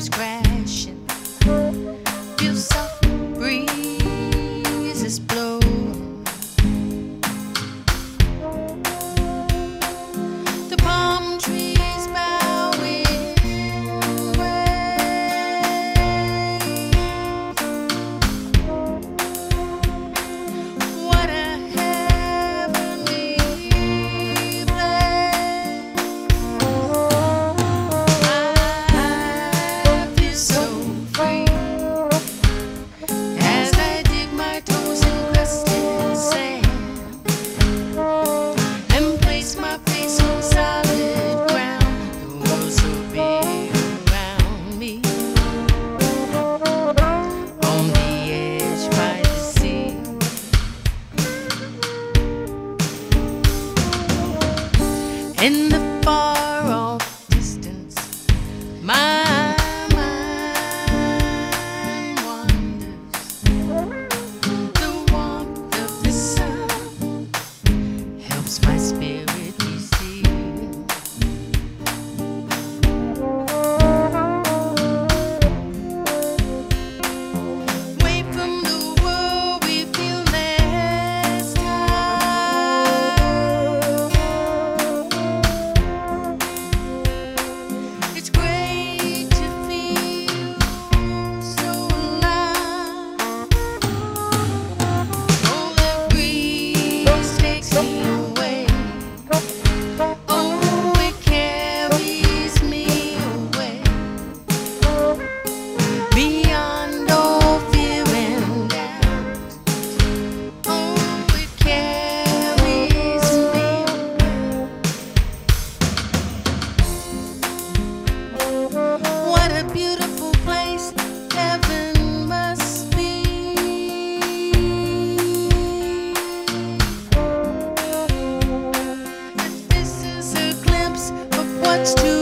waves crashing. Feel soft breezes blow. The palm trees bowing way. What a heavenly place. I feel so free as I dig my toes in crusted sand and place my face on solid ground. The world's so big around me, on the edge by the sea. In the far off distance, my mind wanders. The warmth of the sun helps my spirit receive. Away from the world, we feel less tired. It's great to feel so alive. Oh, the breeze takes me away. Oh, it carries me away beyond all fear and doubt. Oh, it carries me away. What a beautiful place heaven must be. If this is a glimpse of what's to